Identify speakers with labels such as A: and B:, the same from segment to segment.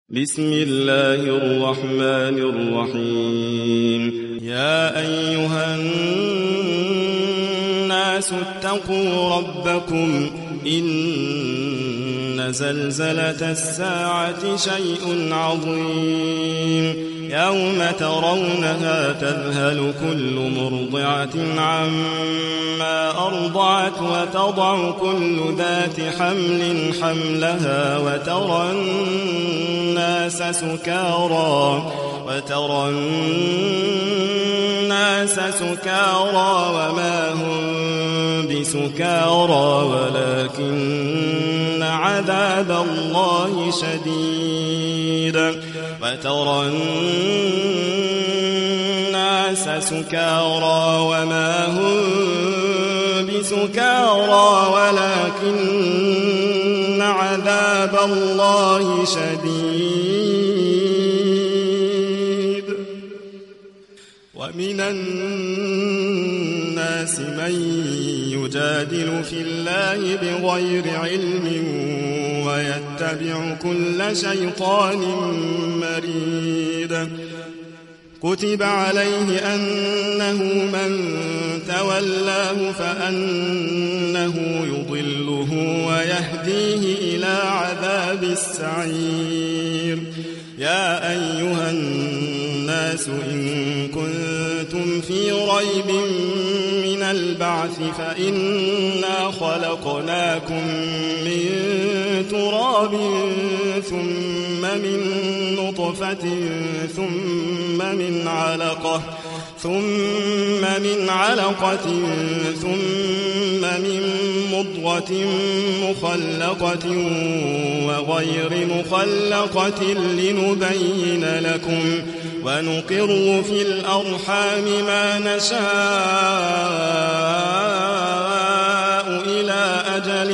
A: بسم الله الرحمن الرحيم. يا أيها الناس اتقوا ربكم إن زلزلة الساعة شيء عظيم يوم ترونها تذهل كل مرضعة عما أرضعت وتضع كل ذات حمل حملها وترى الناس سكارى وما هم بسكارى ولكن عذاب الله شديد. وترى الناس سكارى وما هم بسكارى ولكن عذاب الله شديد. ومن الناس من يجادل في الله بغير علم ويتبع كل شيطان مريد. كتب عليه أنه من تولاه فأنه يضله ويهديه إلى عذاب السعير. يا أيها الناس إن كنتم في ريب من البعث فإنا خلقناكم من تراب ثم من نطفة ثم من علقة ثم من مضغة مخلقة وغير مخلقة لنبين لكم ونقر في الأرحام ما نشاء إلى أجل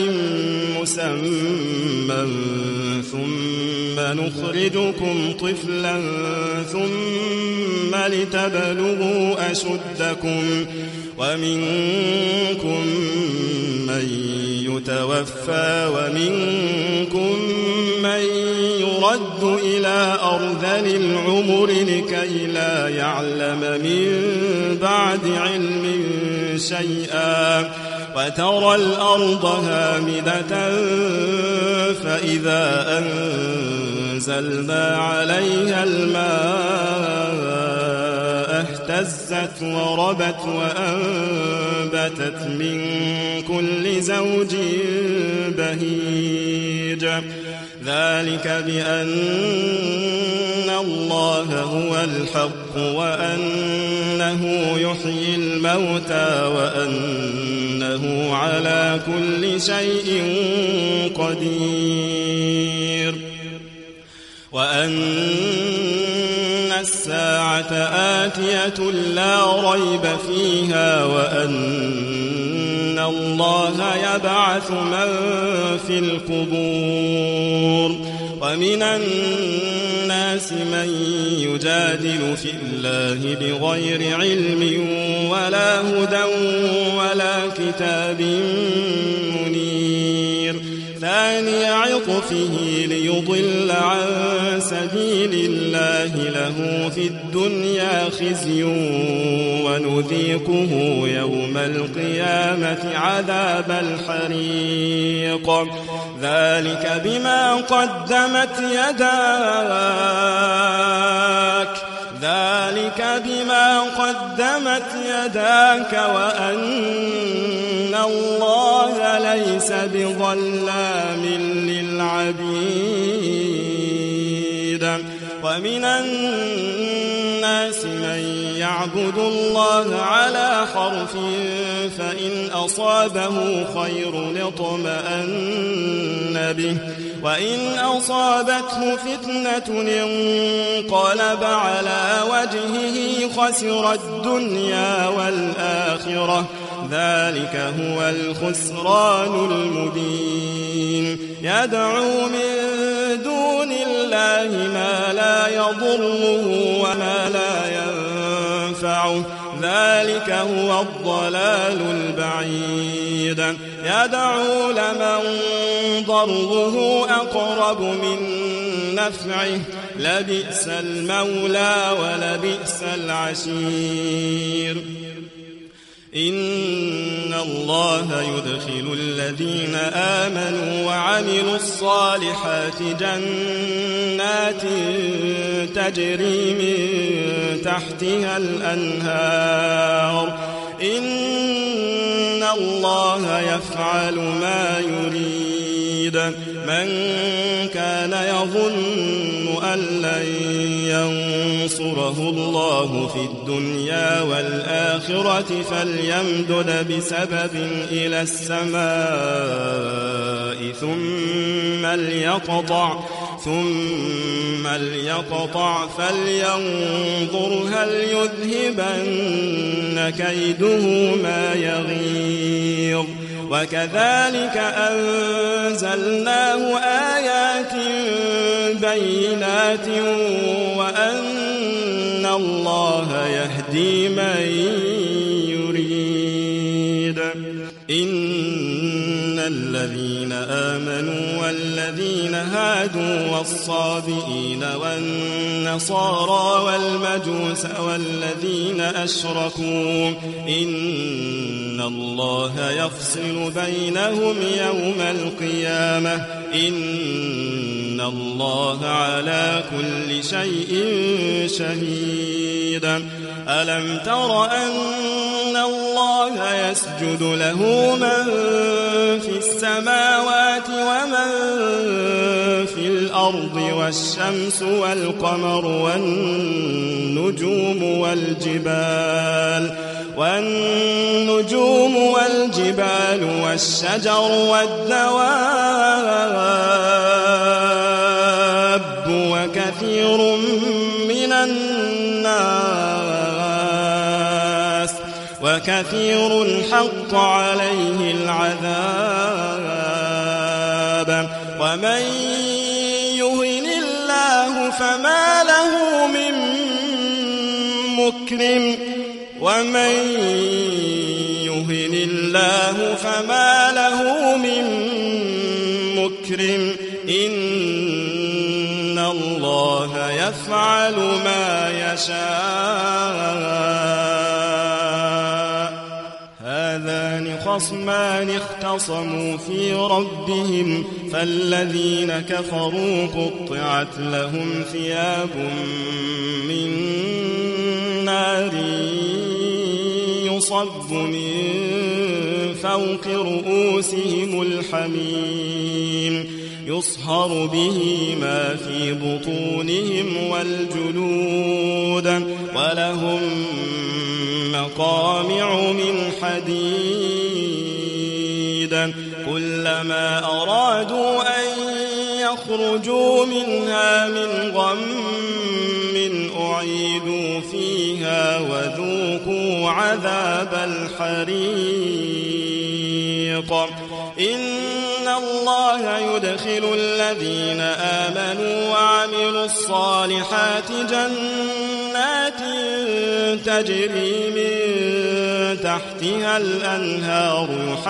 A: مسمى ثم نخرجكم طفلا ثم لتبلغوا أشدكم ومنكم من يتوفى ومنكم من يرد إلى أرذل العمر لكي لا يعلم من بعد علم شيئا. وترى الأرض هامدة فإذا أنزلنا عليها الماء اهتزت وربت وأنبتت من كل زوج بهيج. ذلك بأن الله هو الحق وأنه يحيي الموتى وأنه على كل شيء قدير. وأن الساعة آتية لا ريب فيها وأن الله يبعث من في القبور. ومن الناس من يجادل في الله بغير علم ولا هدى ولا كتاب منير. ثاني عطفه ليضل عن سبيل الله له في الدنيا خزي ونذيقه يوم القيامة عذاب الحريق. ذلك بما قدمت يداك وأن الله ليس بظلام للعبيد. ومن الناس من يعبد الله على حرف فإن أصابه خير اطمأن به وإن أصابته فتنة انقلب على وجهه خسر الدنيا والآخرة. ذلك هو الخسران المبين. يدعو من دون الله ما لا يضره وما لا ينفعه. ذلك هو الضلال البعيد. يدعو لمن ضره أقرب من نفعه لبئس المولى ولبئس العشير إن الله يدخل الذين آمنوا وعملوا الصالحات جنات تجري من تحتها الأنهار إن الله يفعل ما يريد من كان يظن أن لن ينصره الله في الدنيا والآخرة فليمدد بسبب إلى السماء ثم ليقطع فلينظر هل يذهبن كيده ما يغيظ وكذلك أنزلناه آيات بينات وأن الله يهدي من يريد إن الذين آمنوا والذين هادوا والصابئين والنصارى والمجوس والذين أشركوا إن الله يفصل بينهم يوم القيامة إن الله على كل شيء شهيد ألم تر أن الله يسجد له من في السماوات ومن في الأرض والشمس والقمر والنجوم والجبال والشجر والدواب وكثير حق عليه العذاب ومن يهن الله فما له من مكرم إن الله يفعل ما يشاء هذان خصمان اختصموا في ربهم فالذين كفروا قطعت لهم ثياب من نار يصب من فوق رؤوسهم الحميم يصهر به ما في بطونهم والجلود ولهم مقامع من حديد كلما أرادوا أن يخرجوا منها من غم أعيدوا فيها وذوقوا عذاب الحريق إن الله يدخل الذين آمنوا وعملوا الصالحات جنات تجري من تحتها الأنهار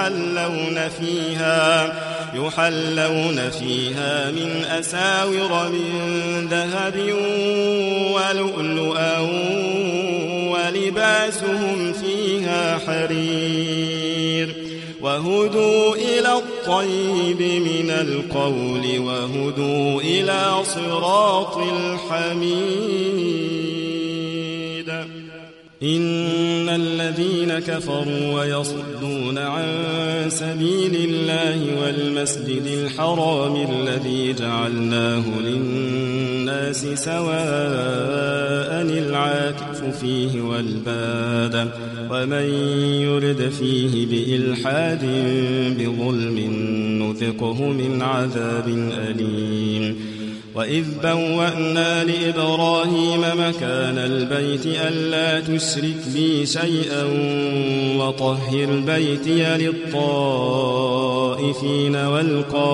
A: يحلون فيها من أساور من ذهب ولؤلؤا ولباسهم فيها حرير وهدوا إلى الطيب من القول وهدوا إلى صراط الحميد إن الذين كفروا ويصدون عن سبيل الله والمسجد الحرام الذي جعلناه للناس سواء العاكف فيه والباد ومن يرد فيه بإلحاد بظلم نذقه من عذاب أليم وإذ بوأنا لإبراهيم مكان البيت ألا تشرك بي شيئا وطهر بيتي للطائفين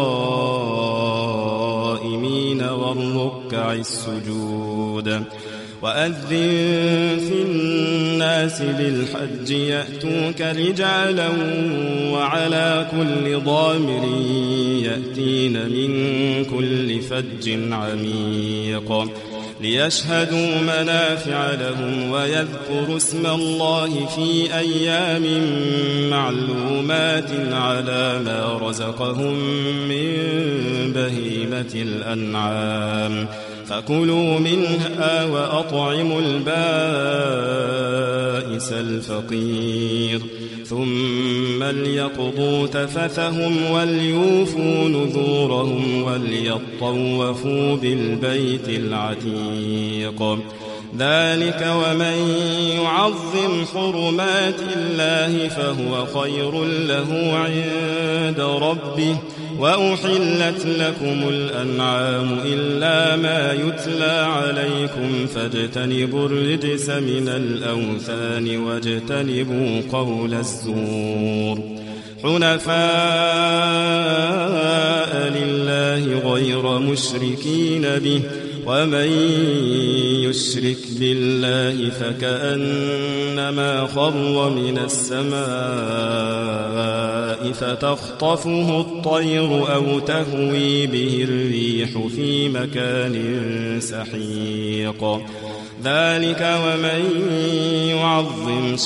A: والقائمين والركع السجود وأذن في الناس بالحج يأتوك رجالا وعلى كل ضامر يأتين من كل فج عميق ليشهدوا منافع لهم ويذكروا اسم الله في أيام معلومات على ما رزقهم من بهيمة الأنعام فكلوا منها وأطعموا البائس الفقير ثم ليقضوا تفثهم وليوفوا نذورهم وليطوفوا بالبيت العتيق ذلك ومن يعظم حرمات الله فهو خير له عند ربه وأحلت لكم الأنعام إلا ما يتلى عليكم فاجتنبوا الرجس من الأوثان واجتنبوا قول الزور حنفاء لله غير مشركين به ومن يشرك بالله فكأنما خر من السماء فتخطفه الطير أو تهوي به الريح في مكان سحيق ذلك ومن يعظم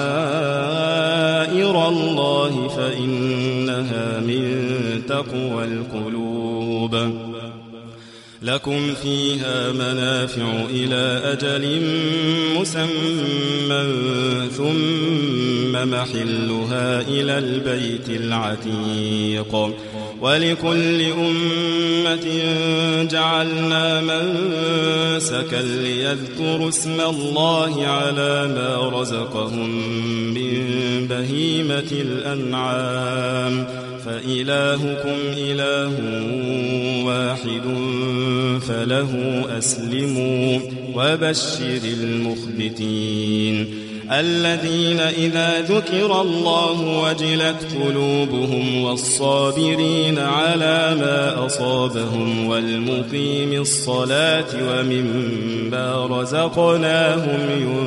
A: شعائر الله فإنها من تقوى القلوب لكم فيها منافع إلى أجل مسمى ثم محلها إلى البيت العتيق ولكل أمة جعلنا منسكا ليذكروا اسم الله على ما رزقهم من بهيمة الأنعام فإلهكم إله واحد فله أسلموا وبشر المخبتين الذين إذا ذكر الله وجلت قلوبهم والصابرين على ما أصابهم والمقيم الصلاة ومما رزقناهم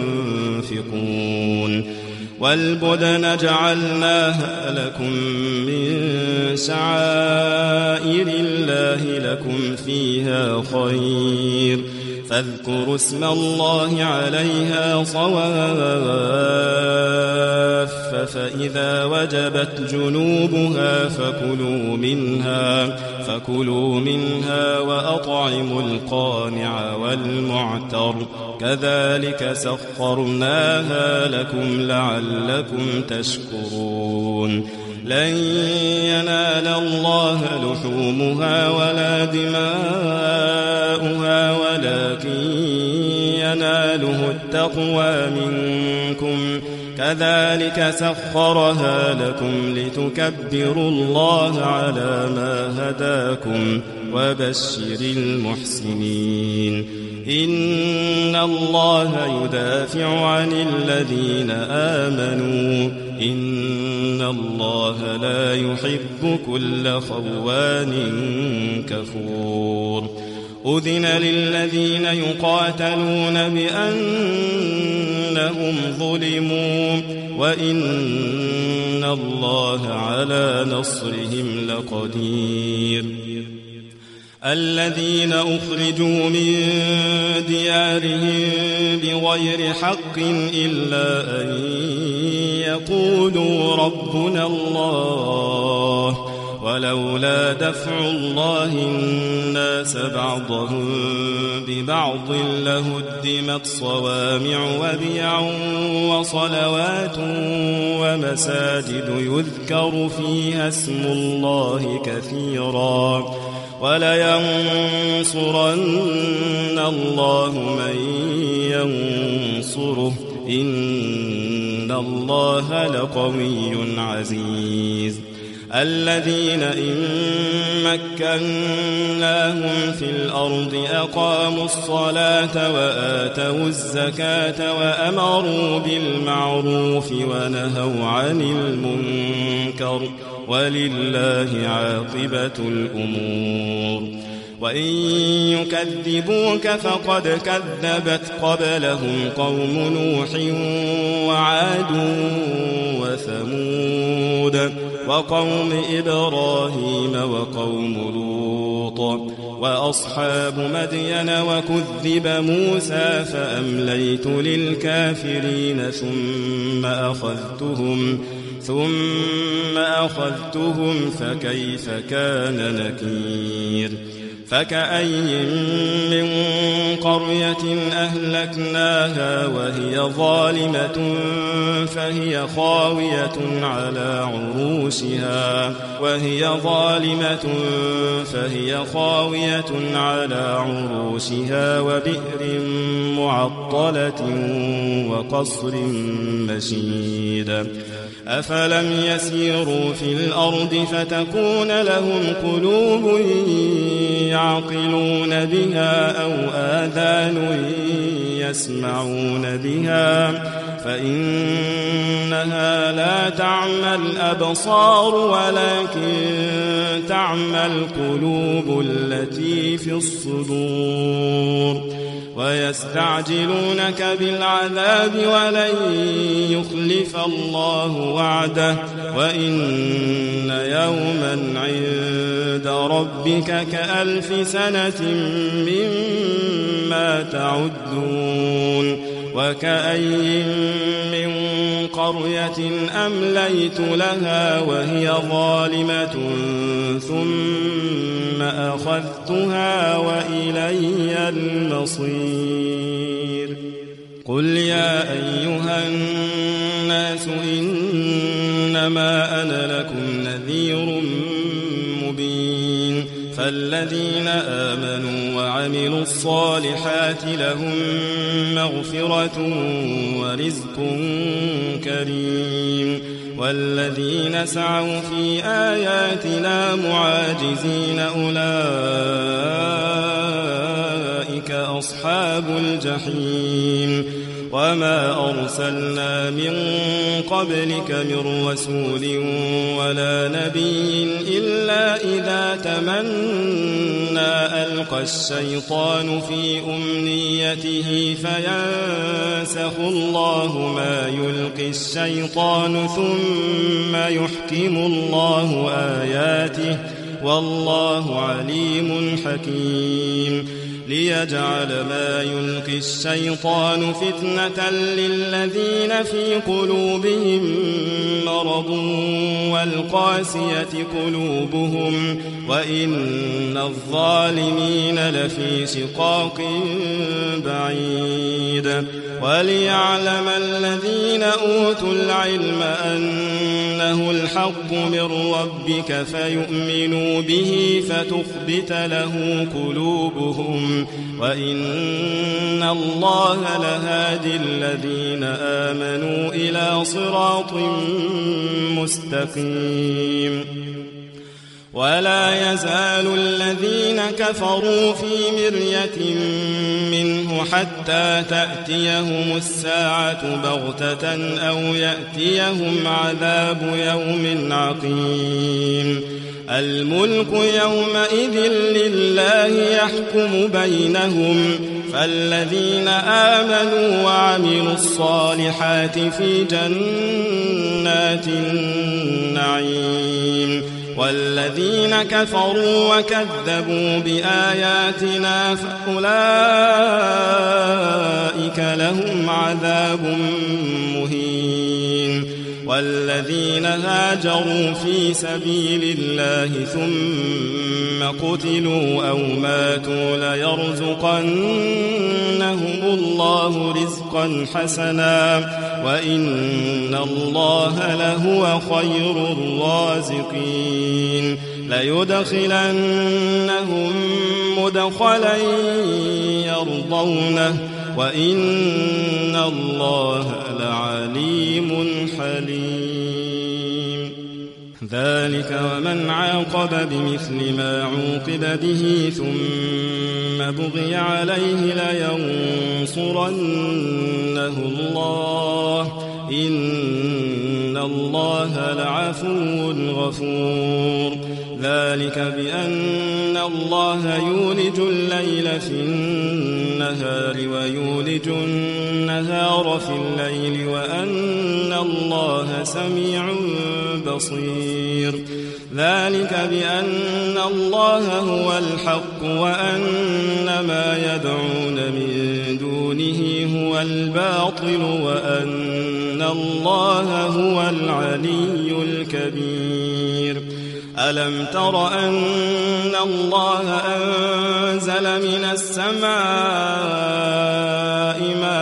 A: ينفقون والبدن جعلناها لكم من شعائر الله لكم فيها خير فاذكروا اسم الله عليها صواف فإذا وجبت جنوبها فكلوا منها وأطعموا القانع والمعتر كذلك سخرناها لكم لعلكم تشكرون لن ينال الله لحومها ولا دماؤها ولكن يناله التقوى منكم كذلك سخرها لكم لتكبروا الله على ما هداكم وبشر المحسنين إن الله يدافع عن الذين آمنوا إن الله لا يحب كل خوان كفور أذن للذين يقاتلون بأنهم ظلموا وإن الله على نصرهم لقدير الذين أخرجوا من ديارهم بغير حق إلا أن يقولوا ربنا الله ولولا دفع الله الناس بعضهم ببعض لهدمت صوامع وبيع وصلوات ومساجد يذكر فيها اسم الله كثيرا ولينصرن الله من ينصره إن الله لقوي عزيز الذين إن مكناهم في الأرض أقاموا الصلاة وآتوا الزكاة وأمروا بالمعروف ونهوا عن المنكر ولله عاقبة الأمور وإن يكذبوك فقد كذبت قبلهم قوم نوح وعاد وثمود وقوم إبراهيم وقوم لوط وأصحاب مدين وكذب موسى فأمليت للكافرين ثم أخذتهم فكيف كان نكير فكأي من قرية أهلكناها وهي ظالمة فهي خاوية على عروشها وبئر معطلة وقصر مشيد أفلم يسيروا في الأرض فتكون لهم قلوب يعقلون بها أو آذان يسمعون بها فإنها لا تعمى الأبصار ولكن تعمى القلوب التي في الصدور ويستعجلونك بالعذاب ولن يخلف الله وعده وإن يوما عند ربك كألف سنة مما تعدون وكأي من قرية أمليت لها وهي ظالمة ثم أخذتها وإلي المصير قل يا أيها الناس إنما أنا لكم نذير مبين فالذين آمنوا وعملوا الصالحات لهم مغفرة ورزق كريم والذين سعوا في آياتنا معاجزين أولئك أصحاب الجحيم وما أرسلنا من قبلك من رسول ولا نبي إلا إذا تمنى ألقى الشيطان في أمنيته فينسخ الله ما يلقي الشيطان ثم يحكم الله آياته والله عليم حكيم ليجعل ما يلقي الشيطان فتنة للذين في قلوبهم مرض والقاسية قلوبهم وإن الظالمين لفي شقاق بعيد وليعلم الذين أوتوا العلم أنه الحق من ربك فيؤمنوا به فتخبت له قلوبهم وإن الله لهادي الذين آمنوا إلى صراط مستقيم ولا يزال الذين كفروا في مرية منه حتى تأتيهم الساعة بغتة أو يأتيهم عذاب يوم عقيم الملك يومئذ لله يحكم بينهم فالذين آمنوا وعملوا الصالحات في جنات النعيم والذين كفروا وكذبوا بآياتنا فأولئك لهم عذاب مهين والذين هاجروا في سبيل الله ثم قتلوا أو ماتوا ليرزقنهم الله رزقا حسنا وإن الله لهو خير الرازقين ليدخلنهم مدخلا يرضونه وإن الله لعليم حليم ذلك ومن عاقب بمثل ما عوقب به ثم بغي عليه لينصرنه الله إن الله لعفو غفور ذلك بأن الله يولج الليل في النهار ويولج النهار في الليل وأن الله سميع بصير. ذلك بأن الله هو الحق وأن ما يدعون من دونه هو الباطل وأن الله هو العلي الكبير. ألم تر أن الله أنزل من السماء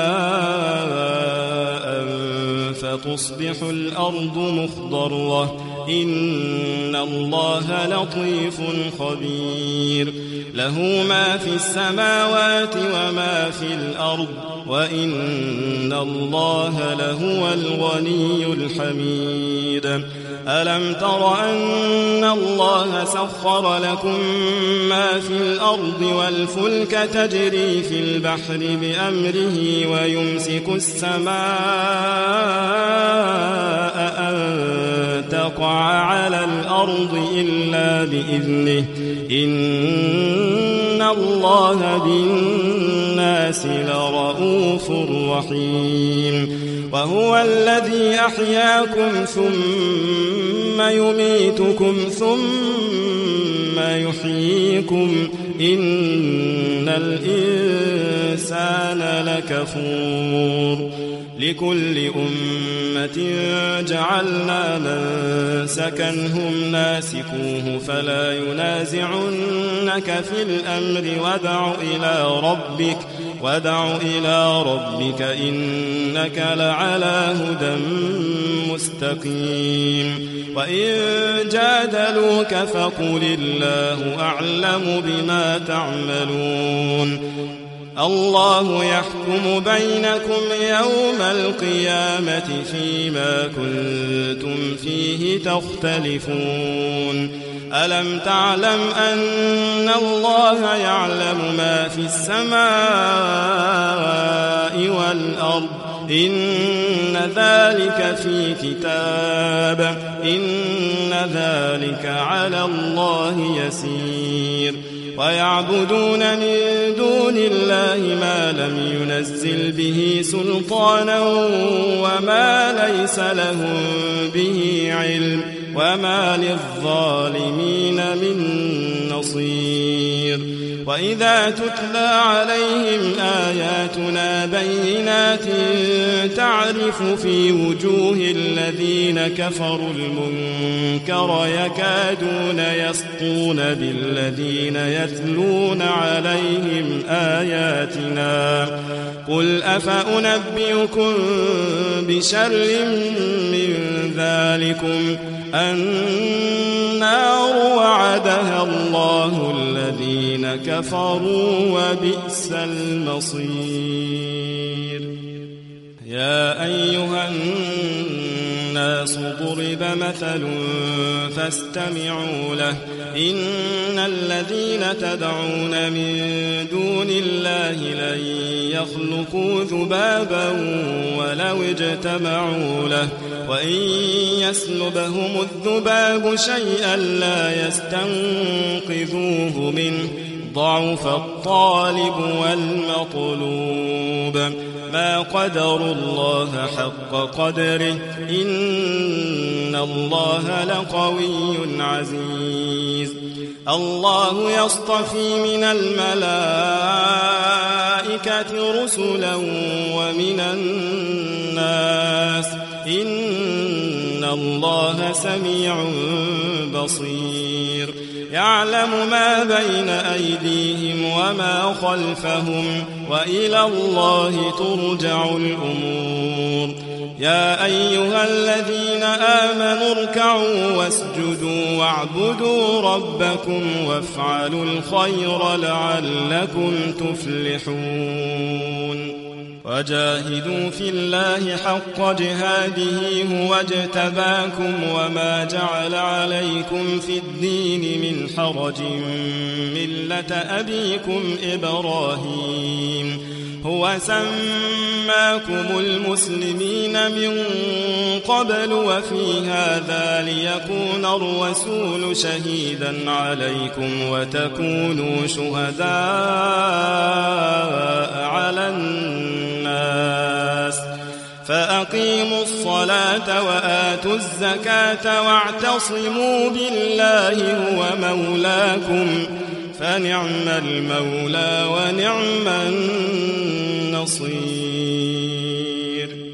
A: ماء فتصبح الأرض مخضرة إن الله لطيف خبير. له ما في السماوات وما في الأرض وإن الله لهو الغني الحميد. ألم تر أن الله سخر لكم ما في الأرض والفلك تجري في البحر بأمره ويمسك السماء أن تقع على الأرض إلا بإذنه إن الله بالناس لرؤوف رحيم. وهو الذي أحياكم ثم يميتكم ثم يحييكم إن الإنسان لكفور. لكل أمة جعلنا منسكا هم ناسكوه فلا ينازعنك في الأمر وادع إلى ربك إنك لعلى هدى مستقيم. وإن جادلوك فقل الله أعلم بما تعملون. الله يحكم بينكم يوم القيامة فيما كنتم فيه تختلفون. ألم تعلم أن الله يعلم ما في السماء والأرض إن ذلك في كتاب إن ذلك على الله يسير. ويعبدون من دون الله ما لم ينزل به سلطانا وما ليس لهم به علم وما للظالمين من نصير. وإذا تتلى عليهم آياتنا بينات تعرف في وجوه الذين كفروا المنكر يكادون يسطون بالذين يتلون عليهم آياتنا. قل أفأنبئكم بشر من ذلكم النار وعدها الله الذين كفروا وبئس المصير. يا أيها الناس ضرب مثل فاستمعوا له إن الذين تدعون من دون الله لن يخلقوا ذبابا ولو اجتمعوا له وإن يسلبهم الذباب شيئا لا يستنقذوه منه ضعف الطالب والمطلوب. ما قدروا الله حق قدره إن الله لقوي عزيز. الله يصطفي من الملائكة رسلا ومن الناس إن الله سميع بصير. يعلم ما بين أيديهم وما خلفهم وإلى الله ترجع الأمور. يا أيها الذين آمنوا اركعوا واسجدوا واعبدوا ربكم وافعلوا الخير لعلكم تفلحون. وجاهدوا في الله حق جهاده هو اجتباكم وما جعل عليكم في الدين من حرج ملة أبيكم إبراهيم هو سماكم المسلمين من قبل وفي هذا ليكون الرسول شهيدا عليكم وتكونوا شهداء على الناس فأقيموا الصلاة وآتوا الزكاة واعتصموا بالله هو مولاكم فنعم المولى ونعم النصير.